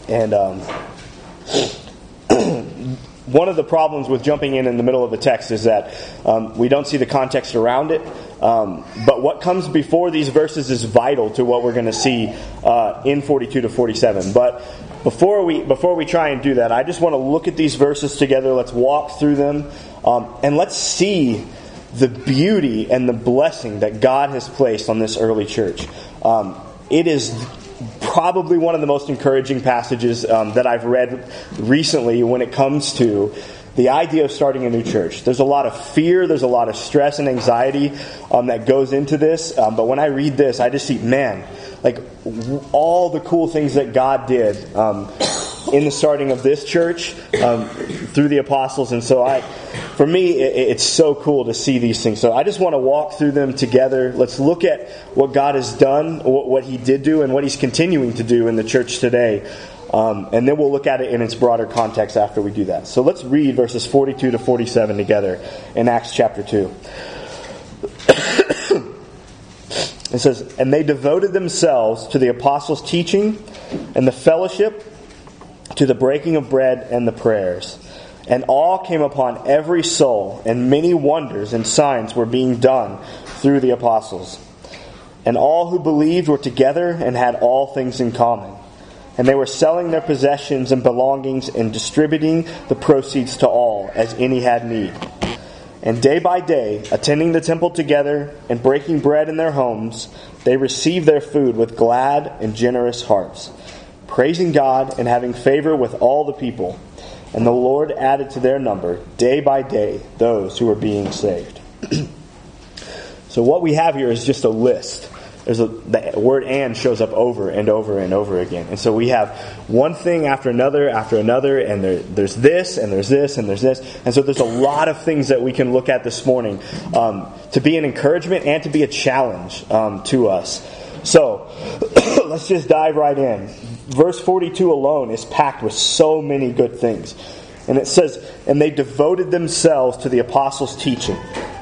And one of the problems with jumping in the middle of a text is that we don't see the context around it. But what comes before these verses is vital to what we're going to see in 42 to 47. But before we try and do that, I just want to look at these verses together. Let's walk through them, and let's see the beauty and the blessing that God has placed on this early church. It is probably one of the most encouraging passages that I've read recently when it comes to the idea of starting a new church. There's a lot of fear, there's a lot of stress and anxiety that goes into this. But when I read this, I just see, man, like all the cool things that God did in the starting of this church through the apostles. And so for me, it's so cool to see these things. So I just want to walk through them together. Let's look at what God has done, what He did do, and what He's continuing to do in the church today. And then we'll look at it in its broader context after we do that. So let's read verses 42 to 47 together in Acts chapter 2. It says, "And they devoted themselves to the apostles' teaching and the fellowship, to the breaking of bread and the prayers. And awe came upon every soul, and many wonders and signs were being done through the apostles. And all who believed were together and had all things in common. And they were selling their possessions and belongings and distributing the proceeds to all, as any had need. And day by day, attending the temple together and breaking bread in their homes, they received their food with glad and generous hearts, praising God and having favor with all the people. And the Lord added to their number, day by day, those who were being saved." So what we have here is just a list. The word "and" shows up over and over and over again. And so we have one thing after another, and there's this, and there's this, and there's this. And so there's a lot of things that we can look at this morning to be an encouragement and to be a challenge to us. So let's just dive right in. Verse 42 alone is packed with so many good things. And it says, "And they devoted themselves to the apostles' teaching."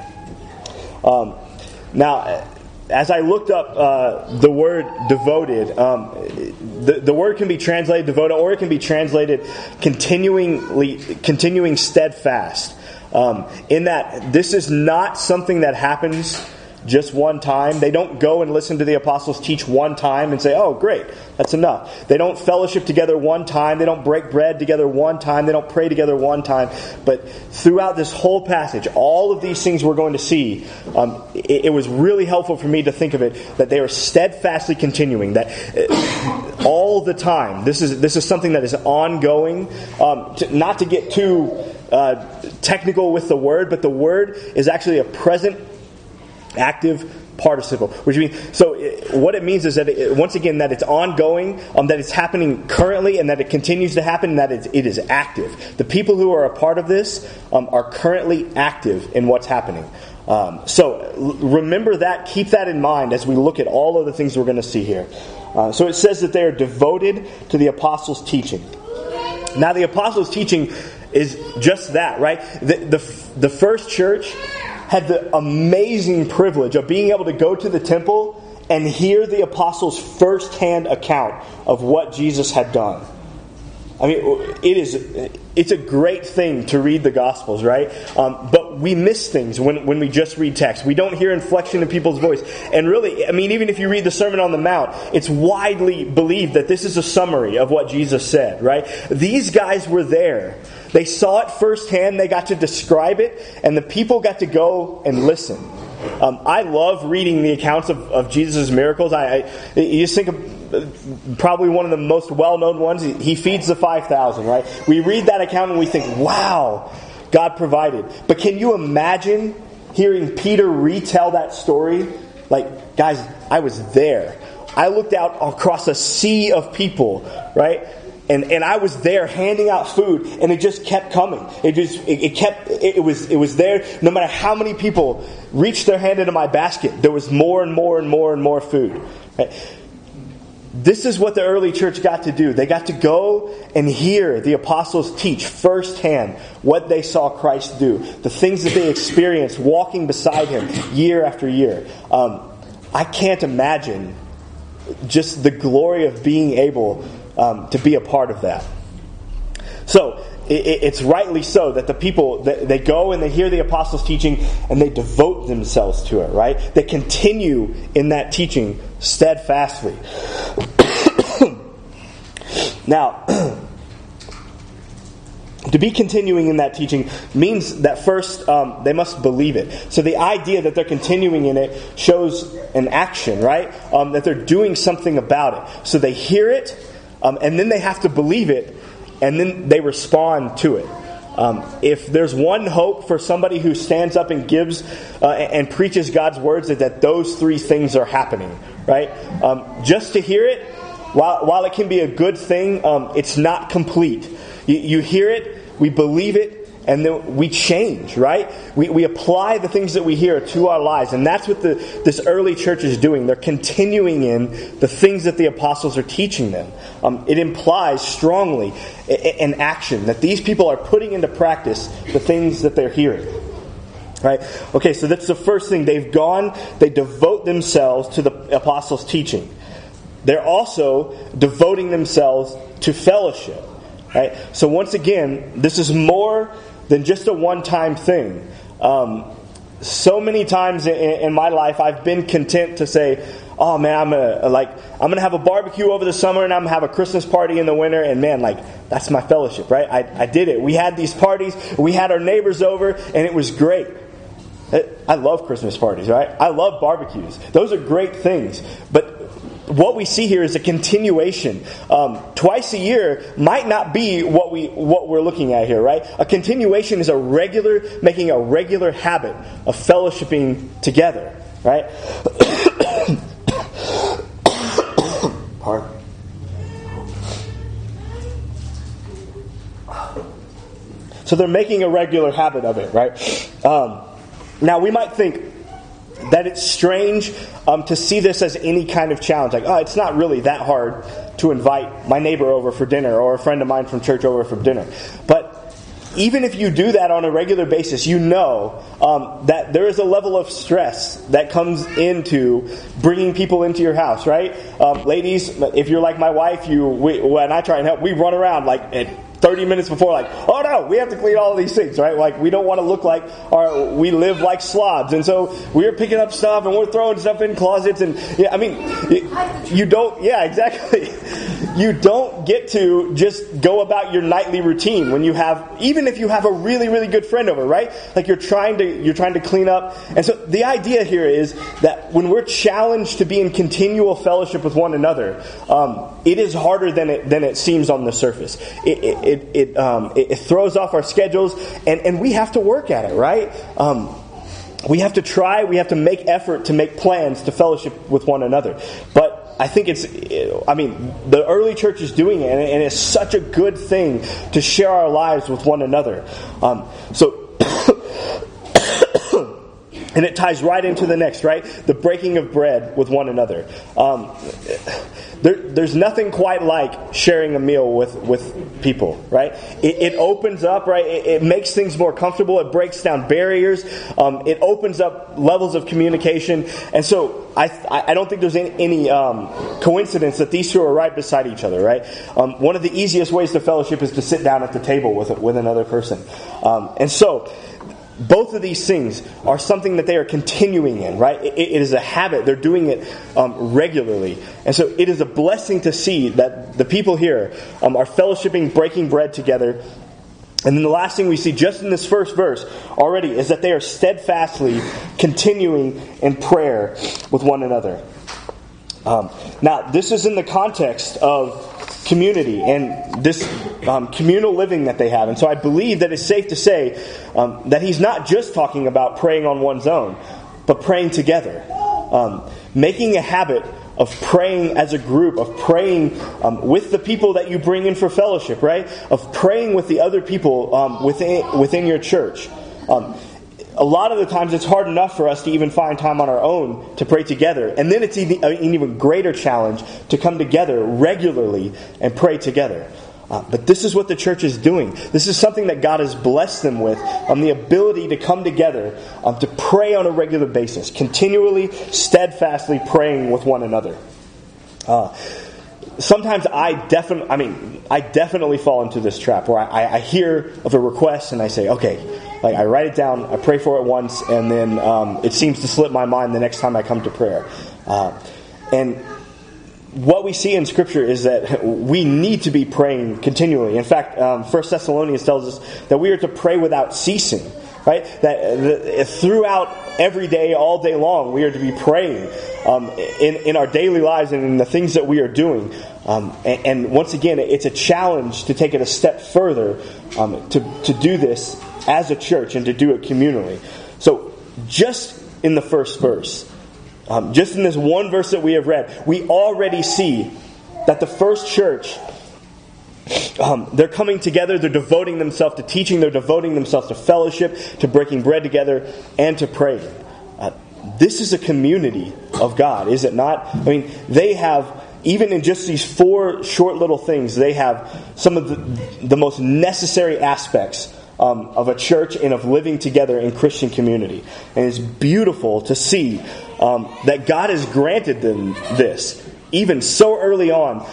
Now, as I looked up the word devoted, the word can be translated devoted, or it can be translated continuing steadfast. In that this is not something that happens just one time. They don't go and listen to the apostles teach one time and say, "Oh, great, that's enough." They don't fellowship together one time. They don't break bread together one time. They don't pray together one time. But throughout this whole passage, all of these things we're going to see, it was really helpful for me to think of it that they are steadfastly continuing. That all the time, this is something that is ongoing. Not to get too technical with the word, but the word is actually a present active participle, which means, so what it means is that once again that it's ongoing, that it's happening currently, and that it continues to happen, and that it is active. The people who are a part of this are currently active in what's happening. So remember that, keep that in mind as we look at all of the things we're going to see here. So it says that they are devoted to the apostles' teaching. Now the apostles' teaching is just that, right? The first church had the amazing privilege of being able to go to the temple and hear the apostles' first-hand account of what Jesus had done. I mean, it's a great thing to read the Gospels, right? But we miss things when we just read text. We don't hear inflection in people's voice. And really, I mean, even if you read the Sermon on the Mount, it's widely believed that this is a summary of what Jesus said, right? These guys were there. They saw it firsthand, they got to describe it, and the people got to go and listen. I love reading the accounts of Jesus' miracles. You just think of probably one of the most well-known ones. He feeds the 5,000, right? We read that account and we think, wow, God provided. But can you imagine hearing Peter retell that story? Like, guys, I was there. I looked out across a sea of people, right? And I was there handing out food, and it just kept coming. It was there. No matter how many people reached their hand into my basket, there was more and more and more and more food. Right? This is what the early church got to do. They got to go and hear the apostles teach firsthand what they saw Christ do, the things that they experienced walking beside Him year after year. I can't imagine just the glory of being able to be a part of that. So it's rightly so that the people, they go and they hear the apostles' teaching and they devote themselves to it, right? They continue in that teaching steadfastly. Now, to be continuing in that teaching means that first they must believe it. So the idea that they're continuing in it shows an action, right? That they're doing something about it. So they hear it, and then they have to believe it, and then they respond to it. If there's one hope for somebody who stands up and gives and preaches God's words, is that those three things are happening, right? Just to hear it, while it can be a good thing, it's not complete. You hear it, we believe it, and then we change, right? We apply the things that we hear to our lives. And that's what this early church is doing. They're continuing in the things that the apostles are teaching them. It implies strongly an action, that these people are putting into practice the things that they're hearing. Right? Okay, so that's the first thing. They devote themselves to the apostles' teaching. They're also devoting themselves to fellowship. Right? So once again, this is more than just a one-time thing. So many times in my life, I've been content to say, "Oh man, I'm gonna have a barbecue over the summer, and I'm gonna have a Christmas party in the winter." And man, that's my fellowship, right? I did it. We had these parties. We had our neighbors over, and it was great. I love Christmas parties, right? I love barbecues. Those are great things, but what we see here is a continuation. Twice a year might not be what we're looking at here, right? A continuation is making a regular habit of fellowshipping together, right? Pardon. So they're making a regular habit of it, right? Now we might think that it's strange to see this as any kind of challenge. It's not really that hard to invite my neighbor over for dinner or a friend of mine from church over for dinner. But even if you do that on a regular basis, you know that there is a level of stress that comes into bringing people into your house, right? Ladies, if you're like my wife, when I try and help, we run around at 30 minutes before, oh no, we have to clean all these things, right? We don't want to look like we live like slobs. And so we're picking up stuff and we're throwing stuff in closets. And you don't, yeah, exactly. You don't get to just go about your nightly routine when even if you have a really, really good friend over, right? You're trying to clean up. And so the idea here is that when we're challenged to be in continual fellowship with one another, it is harder than it seems on the surface. It throws off our schedules, and we have to work at it, right? We have to try, we have to make effort to make plans to fellowship with one another. But I think the early church is doing it, and it's such a good thing to share our lives with one another. And it ties right into the next, right? The breaking of bread with one another. There's nothing quite like sharing a meal with people, right? It opens up, right? It makes things more comfortable. It breaks down barriers. It opens up levels of communication. And so I don't think there's any coincidence that these two are right beside each other, right? One of the easiest ways to fellowship is to sit down at the table with another person. And so both of these things are something that they are continuing in, right? It is a habit. They're doing it regularly. And so it is a blessing to see that the people here are fellowshipping, breaking bread together. And then the last thing we see just in this first verse already is that they are steadfastly continuing in prayer with one another. Now, this is in the context of community and this communal living that they have. And so I believe that it's safe to say that he's not just talking about praying on one's own, but praying together. Making a habit of praying as a group, of praying with the people that you bring in for fellowship, right? Of praying with the other people within your church. A lot of the times it's hard enough for us to even find time on our own to pray together. And then it's an even greater challenge to come together regularly and pray together. But this is what the church is doing. This is something that God has blessed them with, the ability to come together, to pray on a regular basis, continually, steadfastly praying with one another. sometimes I definitely fall into this trap where I hear of a request and I say, okay, like I write it down, I pray for it once, and then it seems to slip my mind the next time I come to prayer. And what we see in Scripture is that we need to be praying continually. In fact, 1 Thessalonians tells us that we are to pray without ceasing. Right? That throughout every day, all day long, we are to be praying in our daily lives and in the things that we are doing. And once again, it's a challenge to take it a step further to do this as a church and to do it communally. So, just in the first verse, just in this one verse that we have read, we already see that the first church, they're coming together, they're devoting themselves to teaching, they're devoting themselves to fellowship, to breaking bread together, and to praying. This is a community of God, is it not? I mean, they have, even in just these 4 short little things, they have some of the most necessary aspects of a church and of living together in Christian community. And it's beautiful to see that God has granted them this, even so early on.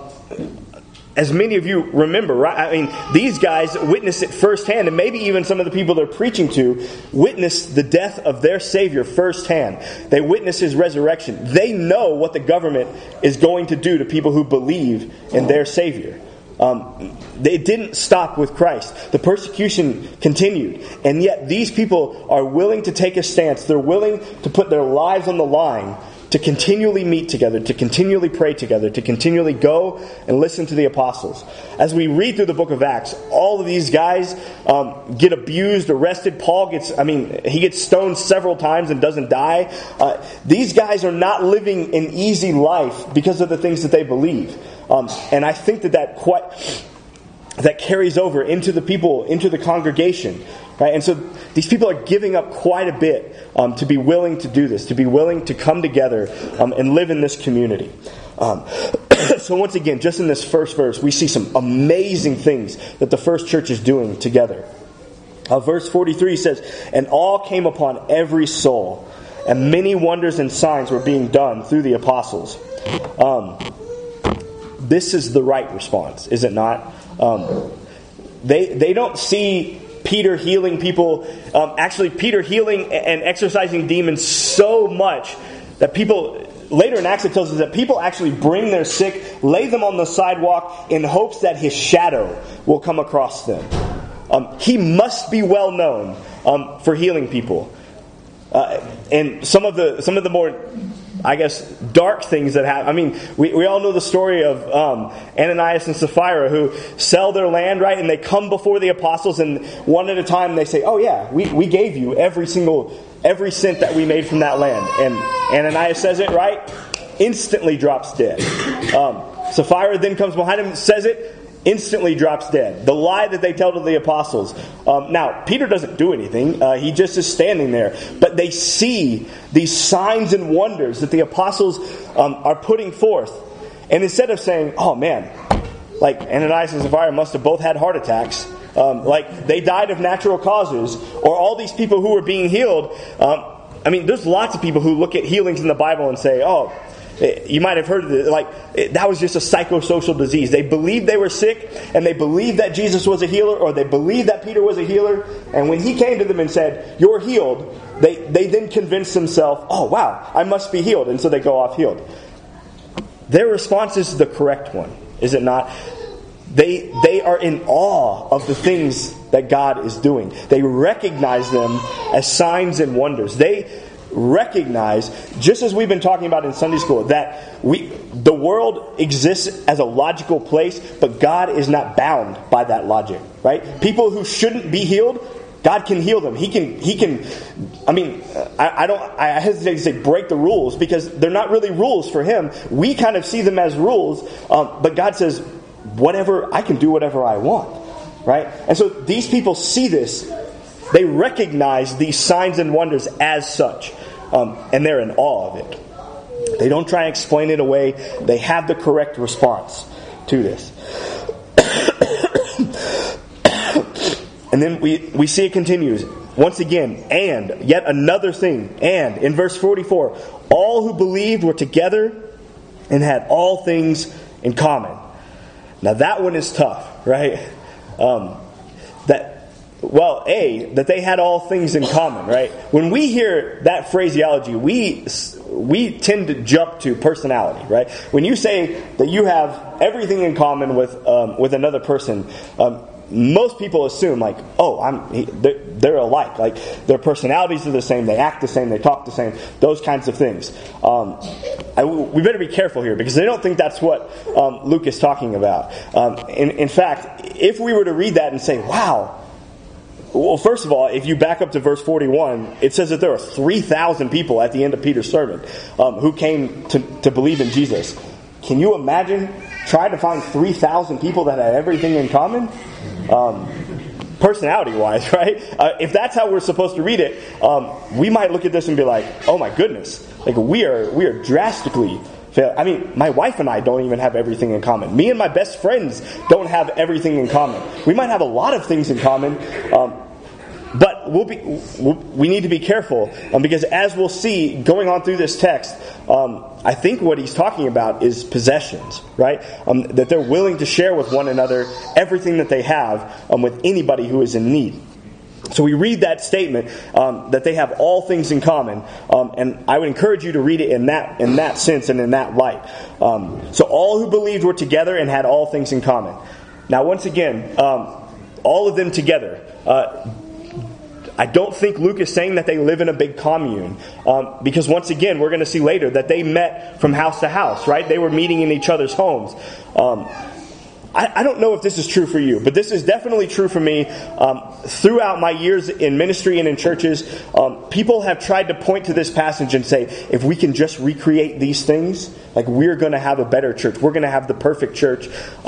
As many of you remember, right? I mean, these guys witnessed it firsthand, and maybe even some of the people they're preaching to witnessed the death of their Savior firsthand. They witnessed His resurrection. They know what the government is going to do to people who believe in their Savior. They didn't stop with Christ. The persecution continued, and yet these people are willing to take a stance. They're willing to put their lives on the line to continually meet together, to continually pray together, to continually go and listen to the apostles. As we read through the book of Acts, all of these guys get abused, arrested. Paul he gets stoned several times and doesn't die. These guys are not living an easy life because of the things that they believe. And I think that carries over into the people, into the congregation. Right? And so these people are giving up quite a bit to be willing to do this, to be willing to come together and live in this community. So once again, just in this first verse, we see some amazing things that the first church is doing together. Verse 43 says, "And all came upon every soul, and many wonders and signs were being done through the apostles." This is the right response, is it not? They don't see Peter healing people. Actually, Peter healing and exorcising demons so much that people, later in Acts it tells us that people actually bring their sick, lay them on the sidewalk in hopes that his shadow will come across them. He must be well known for healing people. And some of the more, I guess, dark things that happen. I mean, we all know the story of Ananias and Sapphira who sell their land, right? And they come before the apostles, and one at a time they say, "Oh yeah, we gave you every cent that we made from that land." And Ananias says it, right? Instantly drops dead. Sapphira then comes behind him, says it, instantly drops dead. The lie that they tell to the apostles. Now, Peter doesn't do anything. He just is standing there. But they see these signs and wonders that the apostles are putting forth. And instead of saying, "Oh man, like Ananias and Sapphira must have both had heart attacks. Like they died of natural causes." Or all these people who were being healed. There's lots of people who look at healings in the Bible and say, "Oh, you might have heard of it, that was just a psychosocial disease." They believed they were sick, and they believed that Jesus was a healer, or they believed that Peter was a healer. And when he came to them and said, "You're healed," they then convinced themselves, "Oh wow, I must be healed," and so they go off healed. Their response is the correct one, is it not? They are in awe of the things that God is doing. They recognize them as signs and wonders. They recognize, just as we've been talking about in Sunday school, that the world exists as a logical place, but God is not bound by that logic, right? People who shouldn't be healed, God can heal them. He can. I hesitate to say break the rules, because they're not really rules for Him. We kind of see them as rules, but God says, I can do whatever I want, right? And so these people see this. They recognize these signs and wonders as such, and they're in awe of it. They don't try and explain it away. They have the correct response to this. And then we see it continues. Once again, and yet another thing, and in verse 44, all who believed were together and had all things in common. Now that one is tough, right? That they had all things in common, right? When we hear that phraseology, we tend to jump to personality, right? When you say that you have everything in common with another person, most people assume like, they're alike. Like their personalities are the same, they act the same, they talk the same, those kinds of things. We better be careful here because they don't think that's what Luke is talking about. In fact, if we were to read that and say, wow. Well, first of all, if you back up to verse 41, it says that there were 3,000 people at the end of Peter's sermon who came to believe in Jesus. Can you imagine trying to find 3,000 people that had everything in common? Personality-wise, right? If that's how we're supposed to read it, we might look at this and be like, oh my goodness, like we are drastically fail. I mean, my wife and I don't even have everything in common. Me and my best friends don't have everything in common. We might have a lot of things in common, but we need to be careful because as we'll see going on through this text, I think what he's talking about is possessions, right? That they're willing to share with one another everything that they have with anybody who is in need. So we read that statement that they have all things in common, and I would encourage you to read it in that sense and in that light. So all who believed were together and had all things in common. Now, once again, all of them together. I don't think Luke is saying that they live in a big commune, because once again, we're going to see later that they met from house to house, right? They were meeting in each other's homes. I don't know if this is true for you, but this is definitely true for me. Throughout my years in ministry and in churches, people have tried to point to this passage and say, if we can just recreate these things, like we're going to have a better church. We're going to have the perfect church.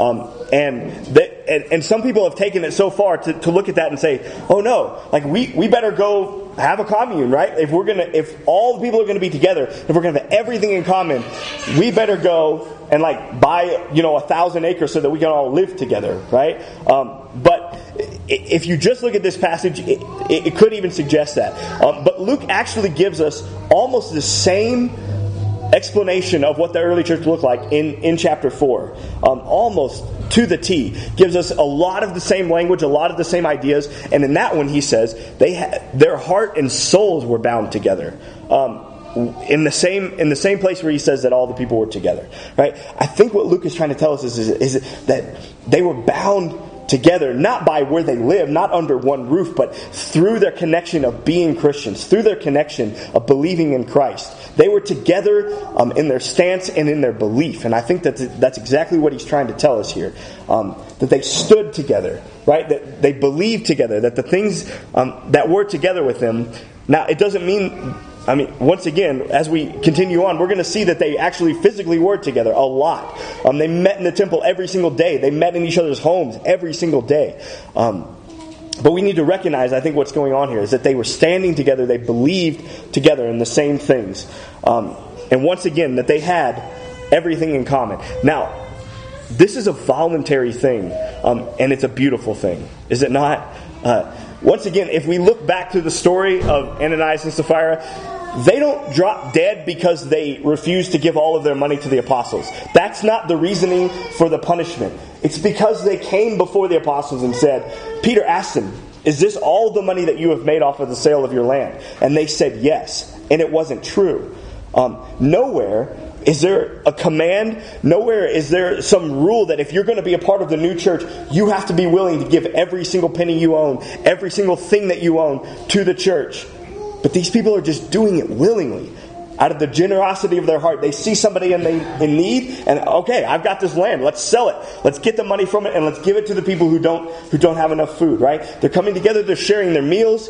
And some people have taken it so far to look at that and say, oh no, like we better go have a commune, right? If all the people are going to be together, if we're going to have everything in common, we better go and like buy 1,000 acres so that we can all live together, right? But if you just look at this passage, it could even suggest that. But Luke actually gives us almost the same explanation of what the early church looked like in chapter 4. Almost to the T. Gives us a lot of the same language, a lot of the same ideas. And in that one he says their heart and souls were bound together. In the same place where he says that all the people were together. Right? I think what Luke is trying to tell us is that they were bound together, not by where they live, not under one roof, but through their connection of being Christians, through their connection of believing in Christ. They were together in their stance and in their belief. And I think that's exactly what he's trying to tell us here. That they stood together, right? That they believed together, that the things that were together with them. Now, it doesn't mean... once again, as we continue on, we're going to see that they actually physically were together a lot. They met in the temple every single day. They met in each other's homes every single day. But we need to recognize, I think, what's going on here is that they were standing together. They believed together in the same things. And once again, that they had everything in common. Now, this is a voluntary thing, and it's a beautiful thing. Is it not? Once again, if we look back to the story of Ananias and Sapphira, they don't drop dead because they refuse to give all of their money to the apostles. That's not the reasoning for the punishment. It's because they came before the apostles and said, Peter asked them, is this all the money that you have made off of the sale of your land? And they said yes, and it wasn't true. Nowhere is there a command? Nowhere is there some rule that if you're going to be a part of the new church, you have to be willing to give every single penny you own, every single thing that you own to the church. But these people are just doing it willingly. Out of the generosity of their heart. They see somebody in need, and okay, I've got this land. Let's sell it. Let's get the money from it, and let's give it to the people who don't have enough food, right? They're coming together, they're sharing their meals.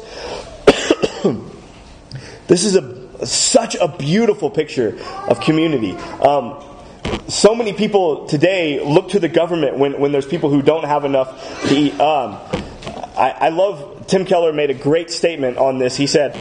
This is such a beautiful picture of community. So many people today look to the government when there's people who don't have enough to eat. I love, Tim Keller made a great statement on this. He said,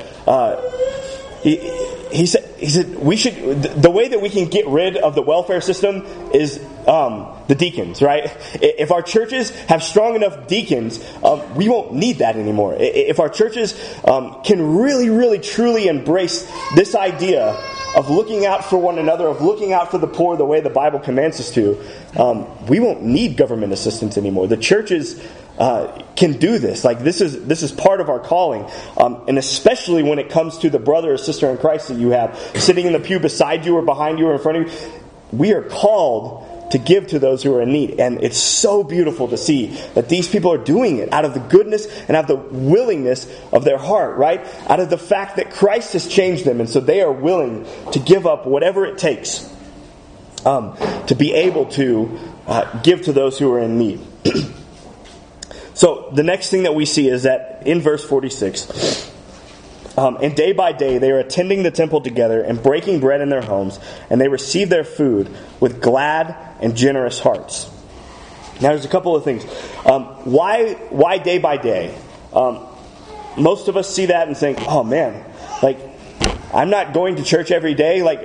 he said we should, the way that we can get rid of the welfare system is the deacons, right? If our churches have strong enough deacons, we won't need that anymore. If our churches can really, really, truly embrace this idea of looking out for one another, of looking out for the poor the way the Bible commands us to, we won't need government assistance anymore. The churches can do this. Like this is part of our calling, and especially when it comes to the brother or sister in Christ that you have sitting in the pew beside you or behind you or in front of you. We are called to give to those who are in need, and it's so beautiful to see that these people are doing it out of the goodness and out of the willingness of their heart, right? Out of the fact that Christ has changed them, and so they are willing to give up whatever it takes to be able to give to those who are in need. So the next thing that we see is that in verse 46, and day by day they are attending the temple together and breaking bread in their homes, and they receive their food with glad and generous hearts. Now there's a couple of things. Why day by day? Most of us see that and think, oh man, like I'm not going to church every day. Like,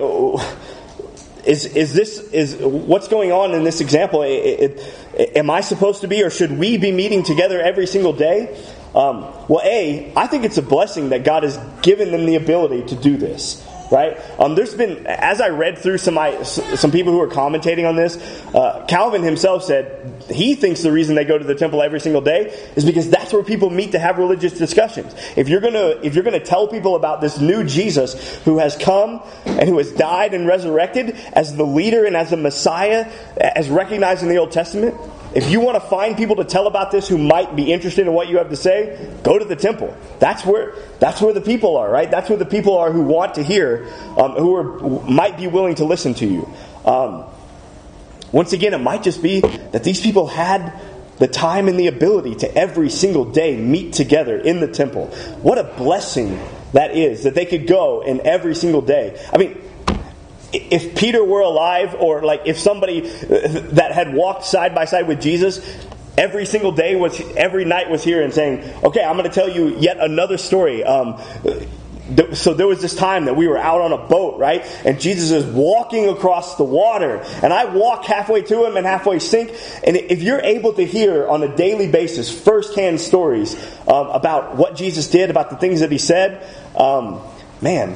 is what's going on in this example? Am I supposed to be, or should we be meeting together every single day? Well, I think it's a blessing that God has given them the ability to do this, right? There's been, as I read through some people who are commentating on this, Calvin himself said he thinks the reason they go to the temple every single day is because that's where people meet to have religious discussions. If you're gonna tell people about this new Jesus who has come and who has died and resurrected as the leader and as the Messiah, as recognized in the Old Testament, if you want to find people to tell about this who might be interested in what you have to say, go to the temple. That's where the people are, right? That's where the people are who want to hear, who might be willing to listen to you. Once again, it might just be that these people had the time and the ability to every single day meet together in the temple. What a blessing that is, that they could go in every single day. I mean, if Peter were alive, or like if somebody that had walked side by side with Jesus every single day every night was here and saying, okay, I'm going to tell you yet another story. So there was this time that we were out on a boat, right? And Jesus is walking across the water. And I walk halfway to him and halfway sink. And if you're able to hear on a daily basis firsthand stories about what Jesus did, about the things that he said, man,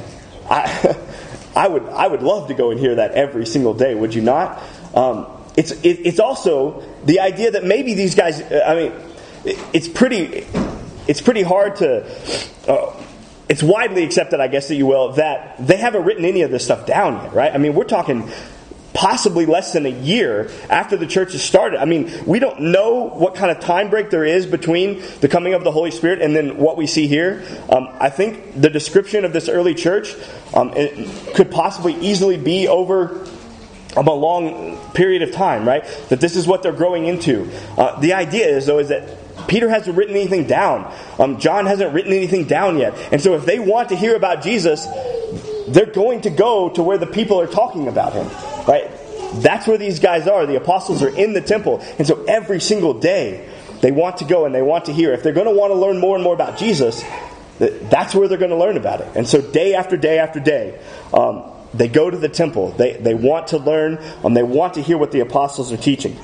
I would love to go and hear that every single day. Would you not? It's also the idea that maybe these guys. I mean, it's pretty hard to. It's widely accepted, I guess that you will, that they haven't written any of this stuff down yet, right? I mean, we're talking possibly less than a year after the church has started. I mean, we don't know what kind of time break there is between the coming of the Holy Spirit and then what we see here. I think the description of this early church it could possibly easily be over a long period of time, right? That this is what they're growing into. The idea is that Peter hasn't written anything down. John hasn't written anything down yet. And so if they want to hear about Jesus, they're going to go to where the people are talking about him. Right? That's where these guys are. The apostles are in the temple. And so every single day they want to go and they want to hear. If they're going to want to learn more and more about Jesus, that's where they're going to learn about it. And so day after day after day, they go to the temple. They want to learn. They want to hear what the apostles are teaching.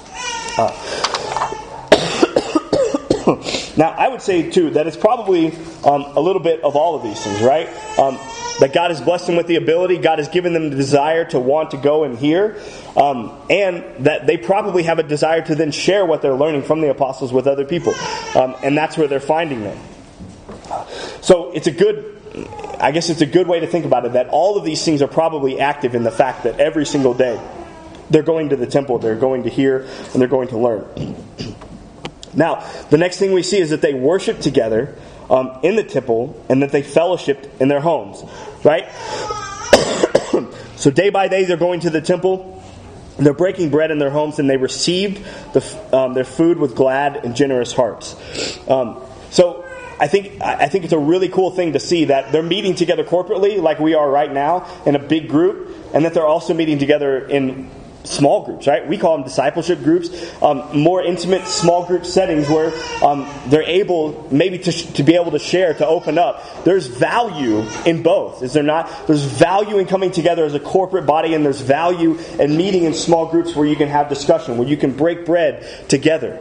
Now, I would say, too, that it's probably a little bit of all of these things, right? That God has blessed them with the ability, God has given them the desire to want to go and hear, and that they probably have a desire to then share what they're learning from the apostles with other people. And that's where they're finding them. So it's a good way to think about it, that all of these things are probably active in the fact that every single day they're going to the temple, they're going to hear, and they're going to learn. Now, the next thing we see is that they worship together in the temple, and that they fellowshiped in their homes. Right? So day by day they're going to the temple, and they're breaking bread in their homes, and they received their food with glad and generous hearts. So I think it's a really cool thing to see that they're meeting together corporately, like we are right now, in a big group, and that they're also meeting together in small groups, right? We call them discipleship groups, more intimate small group settings where they're able maybe to be able to share, to open up. There's value in both, is there not? There's value in coming together as a corporate body, and there's value in meeting in small groups where you can have discussion, where you can break bread together.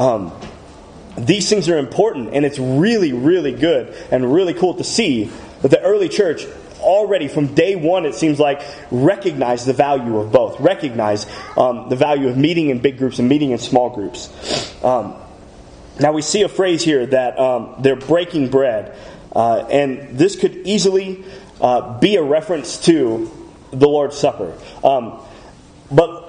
These things are important, and it's really, really good and really cool to see that the early church already from day one, it seems like, recognize the value of both. Recognize the value of meeting in big groups and meeting in small groups. Now we see a phrase here that they're breaking bread. And this could easily be a reference to the Lord's Supper. But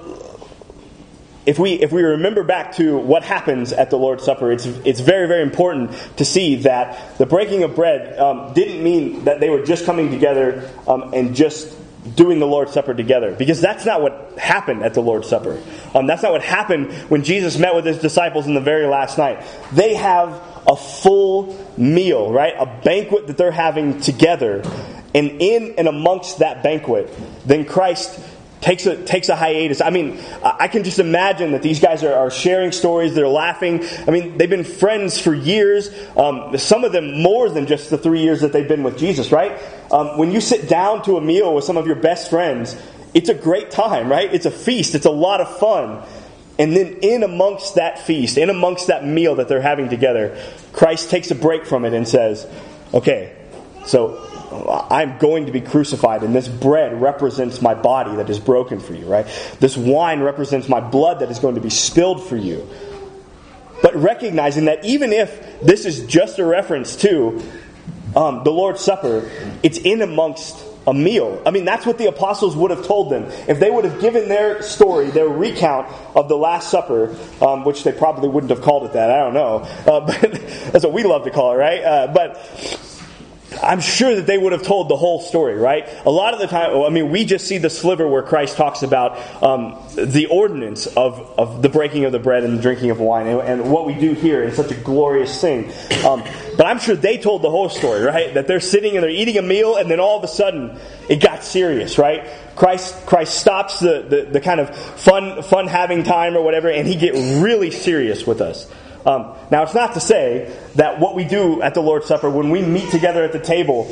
if we remember back to what happens at the Lord's Supper, it's very, very important to see that the breaking of bread didn't mean that they were just coming together and just doing the Lord's Supper together. Because that's not what happened at the Lord's Supper. That's not what happened when Jesus met with his disciples in the very last night. They have a full meal, right? A banquet that they're having together. And in and amongst that banquet, then Christ takes a hiatus. I mean, I can just imagine that these guys are sharing stories. They're laughing. I mean, they've been friends for years. Some of them more than just the 3 years that they've been with Jesus, right? When you sit down to a meal with some of your best friends, it's a great time, right? It's a feast. It's a lot of fun. And then in amongst that feast, in amongst that meal that they're having together, Christ takes a break from it and says, okay, so I'm going to be crucified, and this bread represents my body that is broken for you, right? This wine represents my blood that is going to be spilled for you. But recognizing that even if this is just a reference to the Lord's Supper, it's in amongst a meal. I mean, that's what the apostles would have told them. If they would have given their story, their recount of the Last Supper, which they probably wouldn't have called it that, I don't know. But that's what we love to call it, right? But I'm sure that they would have told the whole story, right? A lot of the time, I mean, we just see the sliver where Christ talks about the ordinance of the breaking of the bread and the drinking of wine, and what we do here is such a glorious thing. But I'm sure they told the whole story, right? That they're sitting and they're eating a meal, and then all of a sudden it got serious, right? Christ stops the kind of fun having time or whatever, and he get really serious with us. Now, it's not to say that what we do at the Lord's Supper, when we meet together at the table,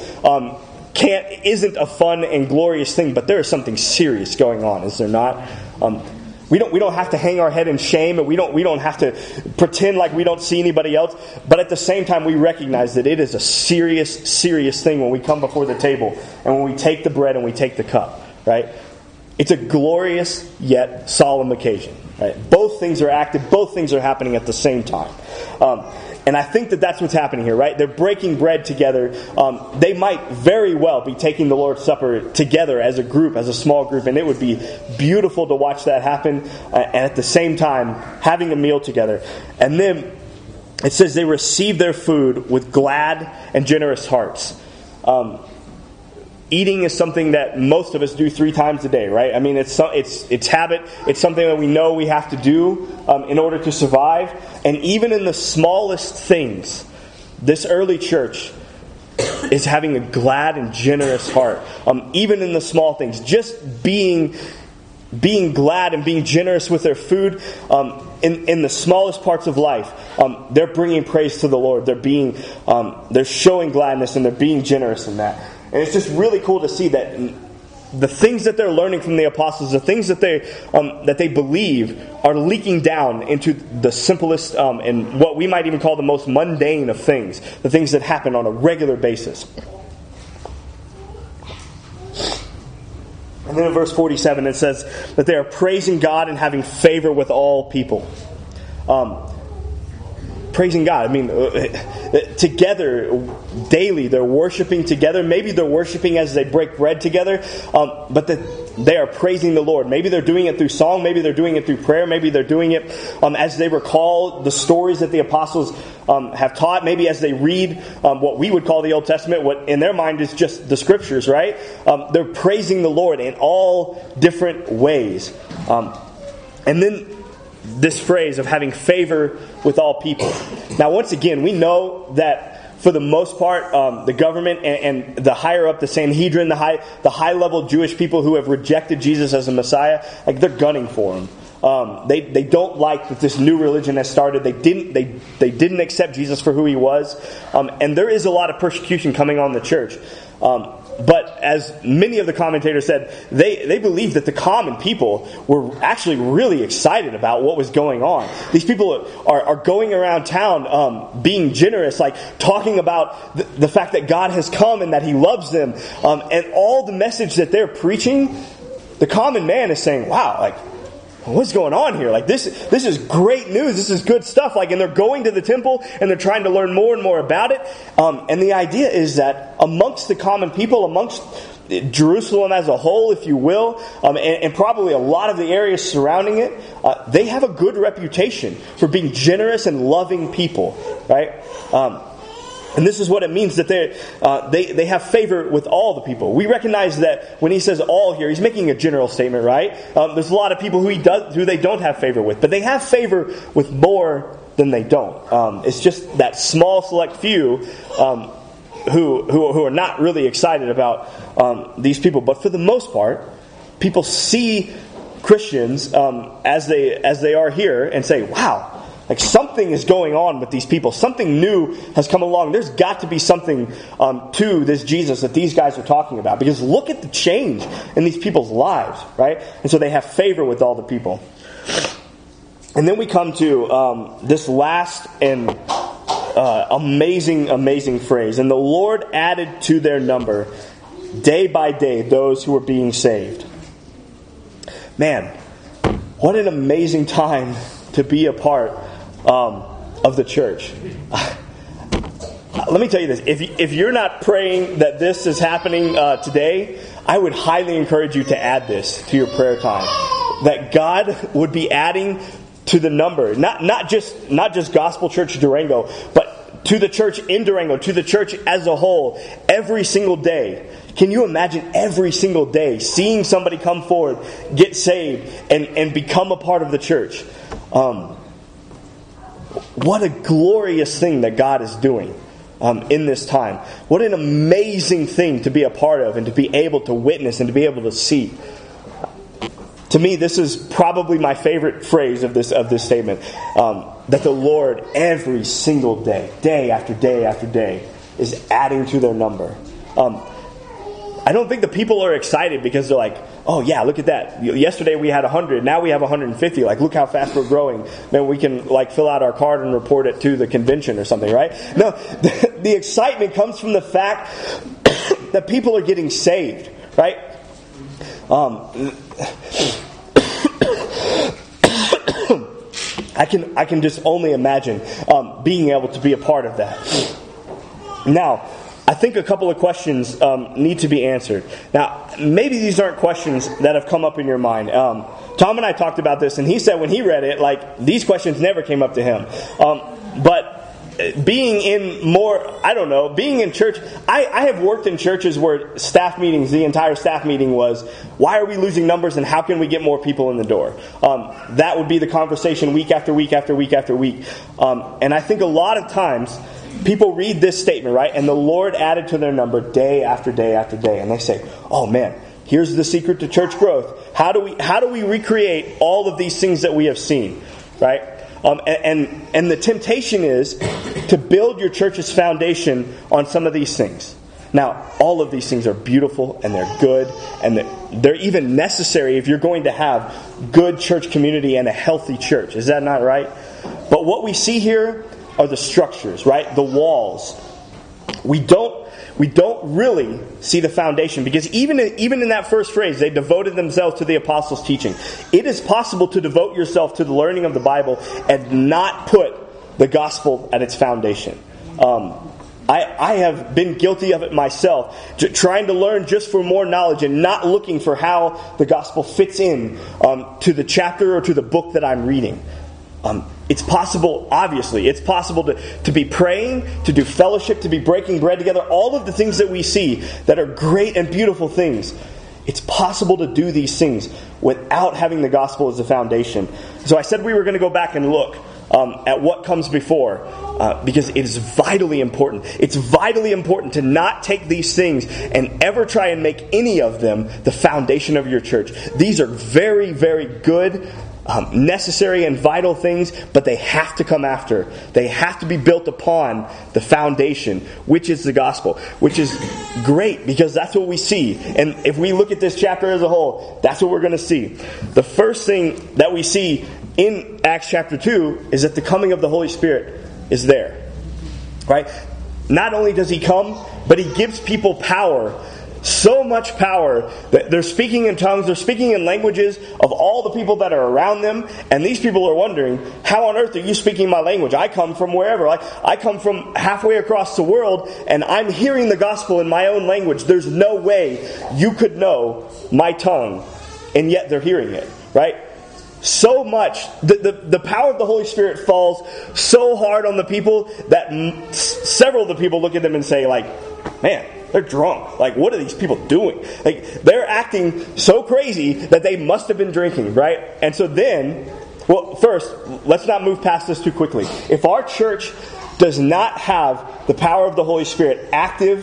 isn't a fun and glorious thing, but there is something serious going on, is there not? We don't have to hang our head in shame, and we don't have to pretend like we don't see anybody else. But at the same time, we recognize that it is a serious, serious thing when we come before the table and when we take the bread and we take the cup, right? It's a glorious yet solemn occasion. Right? Both things are active. Both things are happening at the same time. And I think that that's what's happening here, right? They're breaking bread together. They might very well be taking the Lord's Supper together as a group, as a small group, and it would be beautiful to watch that happen. And at the same time, having a meal together. And then it says they received their food with glad and generous hearts. Eating is something that most of us do 3 times a day, right? I mean, it's habit. It's something that we know we have to do in order to survive. And even in the smallest things, this early church is having a glad and generous heart. Even in the small things, just being glad and being generous with their food in the smallest parts of life. They're bringing praise to the Lord. They're showing gladness, and they're being generous in that. And it's just really cool to see that the things that they're learning from the apostles, the things that they believe, are leaking down into the simplest and what we might even call the most mundane of things, the things that happen on a regular basis. And then in verse 47 it says that they are praising God and having favor with all people. Praising God. I mean, together, daily, they're worshiping together. Maybe they're worshiping as they break bread together, but they are praising the Lord. Maybe they're doing it through song. Maybe they're doing it through prayer. Maybe they're doing it as they recall the stories that the apostles have taught. Maybe as they read what we would call the Old Testament, what in their mind is just the Scriptures, right? They're praising the Lord in all different ways. And then this phrase of having favor with all people. Now, once again, we know that for the most part, the government and the higher up, the Sanhedrin, the high level Jewish people who have rejected Jesus as a Messiah, like they're gunning for him. They don't like that this new religion has started. They didn't accept Jesus for who he was, and there is a lot of persecution coming on the church. But as many of the commentators said, they believed that the common people were actually really excited about what was going on. These people are going around town being generous, like talking about the fact that God has come and that he loves them. And all the message that they're preaching, the common man is saying, wow, like, what's going on here? Like this is great news. This is good stuff. Like, and they're going to the temple and they're trying to learn more and more about it. And the idea is that amongst the common people, amongst Jerusalem as a whole, if you will, and probably a lot of the areas surrounding it, they have a good reputation for being generous and loving people, right? And this is what it means that they have favor with all the people. We recognize that when he says all here, he's making a general statement, right? There's a lot of people who they don't have favor with, but they have favor with more than they don't. It's just that small select few who are not really excited about these people. But for the most part, people see Christians as they are here and say, wow, like something is going on with these people. Something new has come along. There's got to be something to this Jesus that these guys are talking about. Because look at the change in these people's lives, right? And so they have favor with all the people. And then we come to this last and amazing phrase. And the Lord added to their number day by day those who were being saved. Man, what an amazing time to be a part of the church. Let me tell you this. If you're not praying that this is happening today, I would highly encourage you to add this to your prayer time. That God would be adding to the number, not just Gospel Church Durango, but to the church in Durango, to the church as a whole, every single day. Can you imagine every single day seeing somebody come forward, get saved, and become a part of the church? What a glorious thing that God is doing in this time. What an amazing thing to be a part of and to be able to witness and to be able to see. To me, this is probably my favorite phrase of this statement. That the Lord every single day, day after day after day, is adding to their number. I don't think the people are excited because they're like, oh yeah, look at that. Yesterday we had 100, now we have 150. Like, look how fast we're growing. Man, we can like fill out our card and report it to the convention or something, right? No, the excitement comes from the fact that people are getting saved, right? I can just only imagine being able to be a part of that. Now, I think a couple of questions need to be answered. Now, maybe these aren't questions that have come up in your mind. Tom and I talked about this, and he said when he read it, like, these questions never came up to him. But being in church, I have worked in churches where staff meetings, the entire staff meeting was, why are we losing numbers and how can we get more people in the door? That would be the conversation week after week after week after week. And I think a lot of times, people read this statement, right? And the Lord added to their number day after day after day. And they say, oh man, here's the secret to church growth. How do we recreate all of these things that we have seen, right? And the temptation is to build your church's foundation on some of these things. Now, all of these things are beautiful and they're good and they're even necessary if you're going to have good church community and a healthy church. Is that not right? But what we see here are the structures, right? The walls. We don't really see the foundation because even in that first phrase, they devoted themselves to the apostles' teaching. It is possible to devote yourself to the learning of the Bible and not put the gospel at its foundation. I have been guilty of it myself, trying to learn just for more knowledge and not looking for how the gospel fits in to the chapter or to the book that I'm reading. It's possible, obviously, it's possible to be praying, to do fellowship, to be breaking bread together, all of the things that we see that are great and beautiful things. It's possible to do these things without having the gospel as a foundation. So I said we were going to go back and look at what comes before, because it is vitally important. It's vitally important to not take these things and ever try and make any of them the foundation of your church. These are very, very good, necessary and vital things, but they have to come after. They have to be built upon the foundation, which is the gospel, which is great because that's what we see. And if we look at this chapter as a whole, that's what we're going to see. The first thing that we see in Acts chapter 2 is that the coming of the Holy Spirit is there. Right? Not only does He come, but He gives people power. So much power that they're speaking in tongues, they're speaking in languages of all the people that are around them, and these people are wondering, how on earth are you speaking my language? I come from wherever. I come from halfway across the world, and I'm hearing the gospel in my own language. There's no way you could know my tongue, and yet they're hearing it, right? So much, the power of the Holy Spirit falls so hard on the people that several of the people look at them and say, like, man, they're drunk. Like, what are these people doing? Like, they're acting so crazy that they must have been drinking, right? And so then, well, first, let's not move past this too quickly. If our church does not have the power of the Holy Spirit active,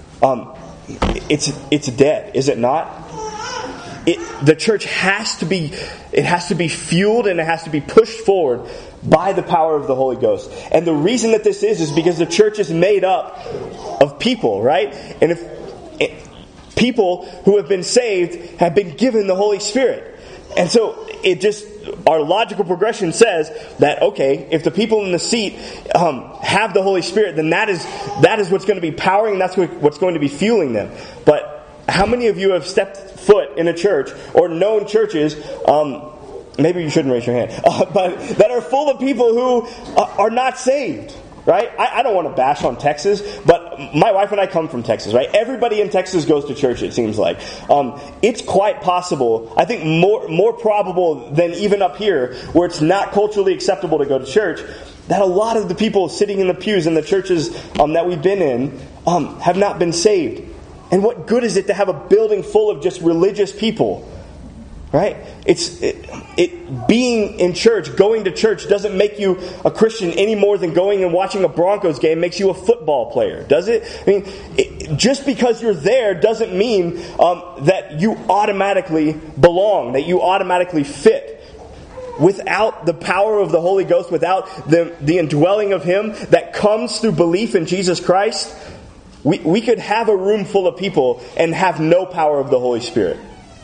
it's dead, is it not? The church has to be fueled and it has to be pushed forward by the power of the Holy Ghost. And the reason that this is because the church is made up of people, right? And if people who have been saved have been given the Holy Spirit. And so our logical progression says that, okay, if the people in the seat have the Holy Spirit, then that is what's going to be powering, that's what's going to be fueling them. But how many of you have stepped foot in a church or known churches, maybe you shouldn't raise your hand, but that are full of people who are not saved, right? I don't want to bash on Texas, but my wife and I come from Texas, right? Everybody in Texas goes to church, it seems like. It's quite possible, I think more probable than even up here, where it's not culturally acceptable to go to church, that a lot of the people sitting in the pews in the churches that we've been in have not been saved. And what good is it to have a building full of just religious people? Right? Being in church, going to church doesn't make you a Christian any more than going and watching a Broncos game makes you a football player, does it? I mean, just because you're there doesn't mean that you automatically belong, that you automatically fit. Without the power of the Holy Ghost, without the indwelling of Him that comes through belief in Jesus Christ, we could have a room full of people and have no power of the Holy Spirit.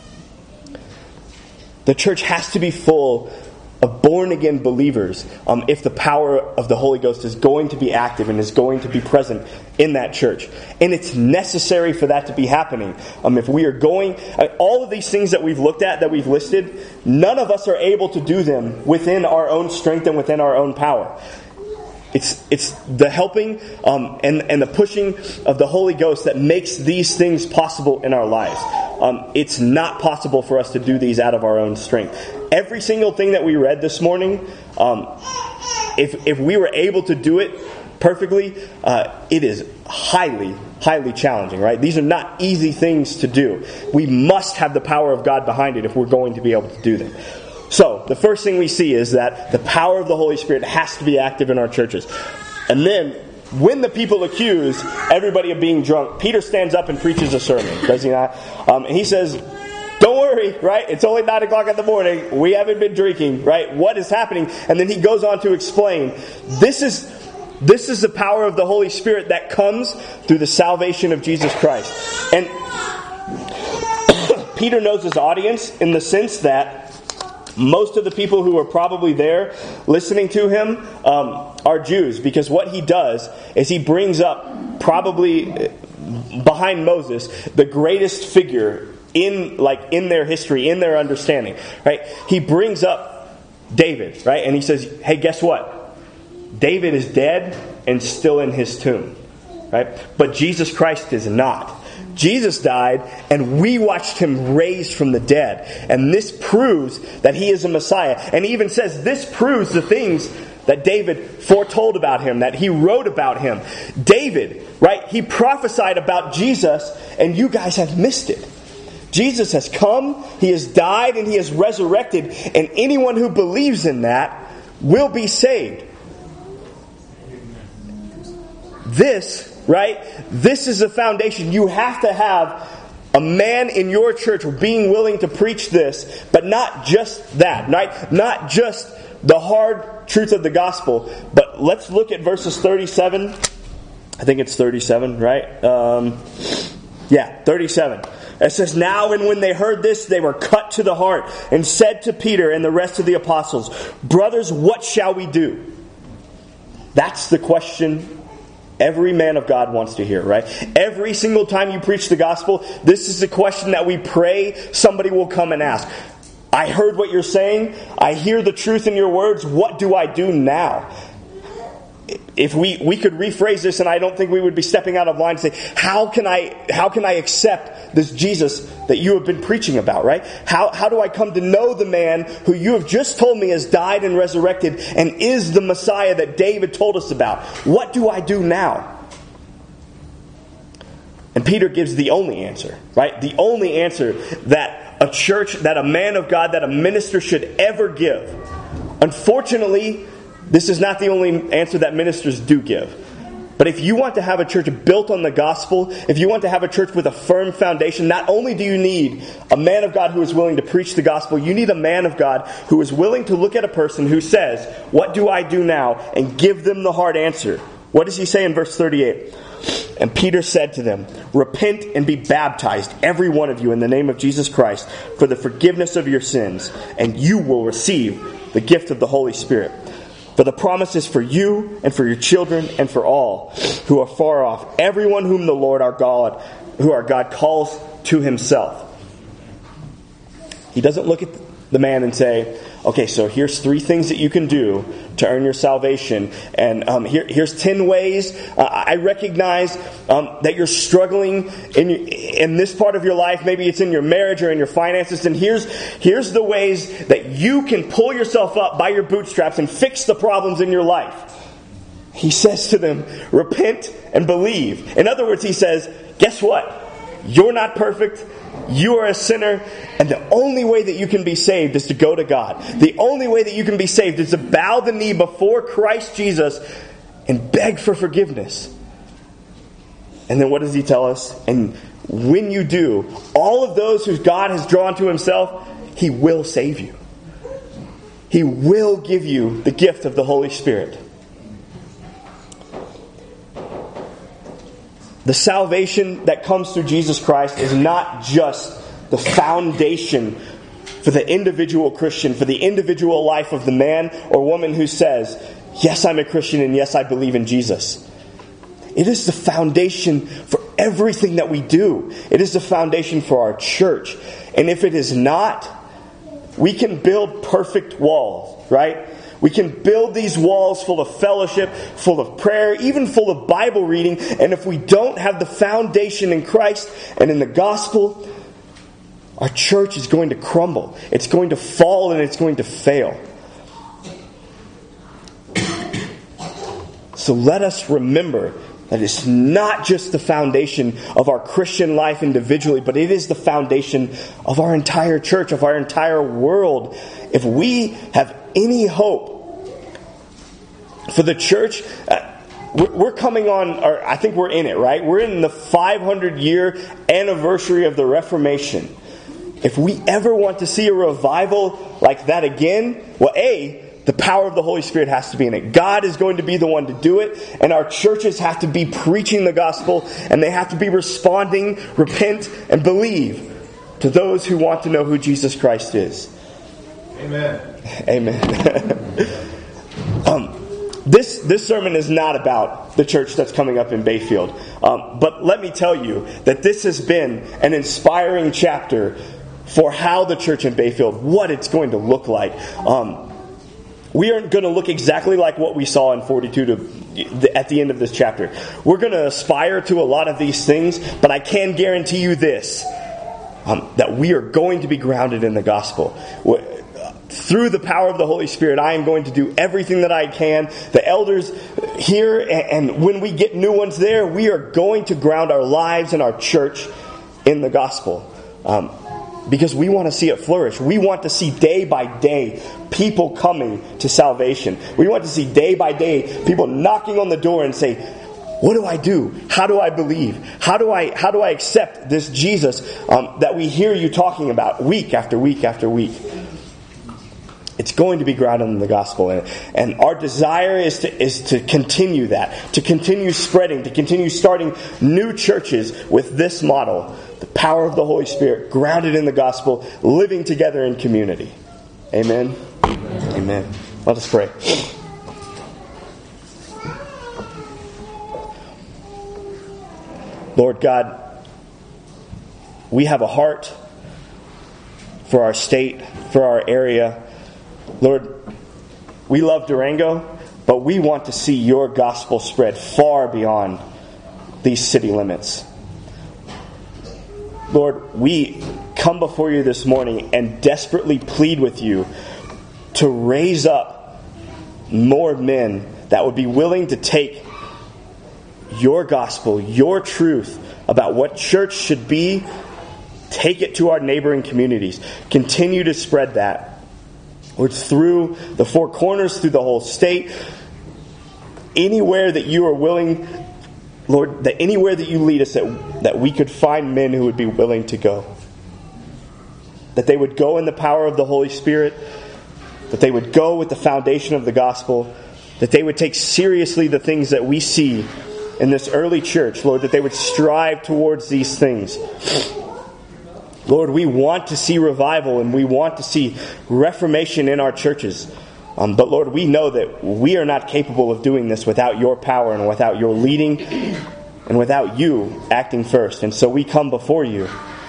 The church has to be full of born-again believers if the power of the Holy Ghost is going to be active and is going to be present in that church. And it's necessary for that to be happening. If we are going... all of these things that we've looked at, that we've listed, none of us are able to do them within our own strength and within our own power. It's the helping and the pushing of the Holy Ghost that makes these things possible in our lives. It's not possible for us to do these out of our own strength. Every single thing that we read this morning, if we were able to do it perfectly, it is highly, highly challenging, right? These are not easy things to do. We must have the power of God behind it if we're going to be able to do them. So, the first thing we see is that the power of the Holy Spirit has to be active in our churches. And then, when the people accuse everybody of being drunk, Peter stands up and preaches a sermon, does he not? And he says, don't worry, right? It's only 9 o'clock in the morning. We haven't been drinking, right? What is happening? And then he goes on to explain, this is the power of the Holy Spirit that comes through the salvation of Jesus Christ. And Peter knows his audience in the sense that most of the people who are probably there listening to him are Jews, because what he does is he brings up, probably behind Moses, the greatest figure in their history, in their understanding. Right? He brings up David, right? And he says, hey, guess what? David is dead and still in his tomb. Right? But Jesus Christ is not. Jesus died, and we watched Him raised from the dead. And this proves that He is a Messiah. And He even says this proves the things that David foretold about Him, that he wrote about Him. David, right, he prophesied about Jesus, and you guys have missed it. Jesus has come, He has died, and He has resurrected. And anyone who believes in that will be saved. This, right? This is the foundation. You have to have a man in your church being willing to preach this, but not just that, right? Not just the hard truth of the gospel. But let's look at verses 37. I think it's 37, right? 37. It says, "Now and when they heard this, they were cut to the heart and said to Peter and the rest of the apostles, 'Brothers, what shall we do?'" That's the question every man of God wants to hear, right? Every single time you preach the gospel, this is the question that we pray somebody will come and ask. I heard what you're saying. I hear the truth in your words. What do I do now? If we could rephrase this, and I don't think we would be stepping out of line and say, how can I accept this Jesus that you have been preaching about, right? How do I come to know the man who you have just told me has died and resurrected and is the Messiah that David told us about? What do I do now? And Peter gives the only answer, right? The only answer that a church, that a man of God, that a minister should ever give. Unfortunately, this is not the only answer that ministers do give. But if you want to have a church built on the gospel, if you want to have a church with a firm foundation, not only do you need a man of God who is willing to preach the gospel, you need a man of God who is willing to look at a person who says, "What do I do now?" and give them the hard answer. What does he say in verse 38? "And Peter said to them, 'Repent and be baptized, every one of you, in the name of Jesus Christ, for the forgiveness of your sins, and you will receive the gift of the Holy Spirit. For the promise is for you and for your children and for all who are far off, everyone whom the Lord our God calls to himself.'" He doesn't look at the man and say, "Okay, so here's 3 things that you can do to earn your salvation, and here's 10 ways. I recognize that you're struggling in this part of your life. Maybe it's in your marriage or in your finances, and here's the ways that you can pull yourself up by your bootstraps and fix the problems in your life." He says to them, "Repent and believe." In other words, he says, guess what? You're not perfect. You are a sinner, and the only way that you can be saved is to go to God. The only way that you can be saved is to bow the knee before Christ Jesus and beg for forgiveness. And then what does he tell us? And when you do, all of those who God has drawn to himself, he will save you. He will give you the gift of the Holy Spirit. The salvation that comes through Jesus Christ is not just the foundation for the individual Christian, for the individual life of the man or woman who says, "Yes, I'm a Christian, and yes, I believe in Jesus." It is the foundation for everything that we do. It is the foundation for our church. And if it is not, we can build perfect walls, right? We can build these walls full of fellowship, full of prayer, even full of Bible reading. And if we don't have the foundation in Christ and in the gospel, our church is going to crumble. It's going to fall and it's going to fail. So let us remember that it's not just the foundation of our Christian life individually, but it is the foundation of our entire church, of our entire world. If we have any hope for the church, we're coming on, or I think we're in it, right? We're in the 500-year anniversary of the Reformation. If we ever want to see a revival like that again, well, the power of the Holy Spirit has to be in it. God is going to be the one to do it, and our churches have to be preaching the gospel, and they have to be responding, repent, and believe to those who want to know who Jesus Christ is. Amen. Amen. This sermon is not about the church that's coming up in Bayfield. But let me tell you that this has been an inspiring chapter for how the church in Bayfield, what it's going to look like. We aren't going to look exactly like what we saw in 42 at the end of this chapter. We're going to aspire to a lot of these things, but I can guarantee you this, that we are going to be grounded in the gospel. Through the power of the Holy Spirit, I am going to do everything that I can. The elders here, and when we get new ones there, we are going to ground our lives and our church in the gospel. because we want to see it flourish. We want to see day by day people coming to salvation. We want to see day by day people knocking on the door and say, what do I do? How do I believe? How do I accept this Jesus that we hear you talking about week after week after week? It's going to be grounded in the gospel, and our desire is to continue that, to continue spreading, to continue starting new churches with this model: the power of the Holy Spirit, grounded in the gospel, living together in community. Amen. Amen. Let us pray. Lord God, we have a heart for our state, for our area. Lord, we love Durango, but we want to see your gospel spread far beyond these city limits. Lord, we come before you this morning and desperately plead with you to raise up more men that would be willing to take your gospel, your truth about what church should be, take it to our neighboring communities. Continue to spread that. Lord, through the four corners, through the whole state, anywhere that you are willing, Lord, that anywhere that you lead us, that we could find men who would be willing to go. That they would go in the power of the Holy Spirit, that they would go with the foundation of the gospel, that they would take seriously the things that we see in this early church, Lord, that they would strive towards these things. Lord, we want to see revival and we want to see reformation in our churches. But Lord, we know that we are not capable of doing this without your power and without your leading and without you acting first. And so we come before you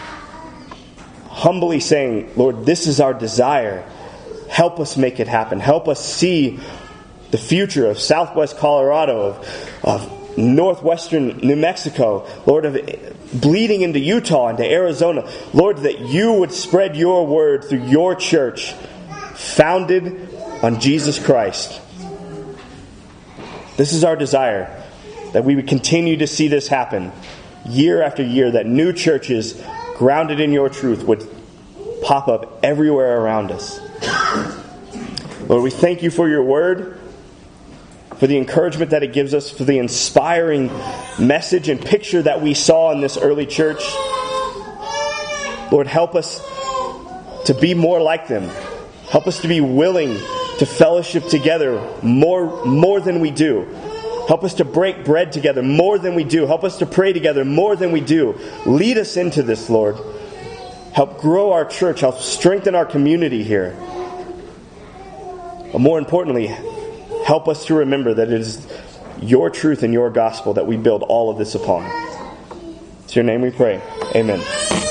humbly saying, Lord, this is our desire. Help us make it happen. Help us see the future of Southwest Colorado, of northwestern New Mexico, Lord, of bleeding into Utah, into Arizona. Lord, that you would spread your word through your church, founded on Jesus Christ. This is our desire, that we would continue to see this happen year after year, that new churches grounded in your truth would pop up everywhere around us. Lord, we thank you for your word, for the encouragement that it gives us, for the inspiring message and picture that we saw in this early church. Lord, help us to be more like them. Help us to be willing to fellowship together more than we do. Help us to break bread together more than we do. Help us to pray together more than we do. Lead us into this, Lord. Help grow our church. Help strengthen our community here. But more importantly, help us to remember that it is your truth and your gospel that we build all of this upon. It's your name we pray. Amen.